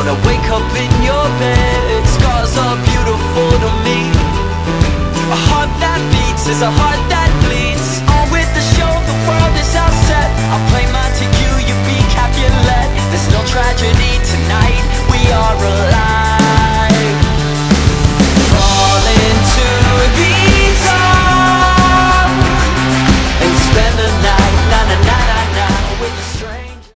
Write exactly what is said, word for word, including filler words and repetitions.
wanna wake up in your bed. Scars are beautiful to me. A heart that beats is a heart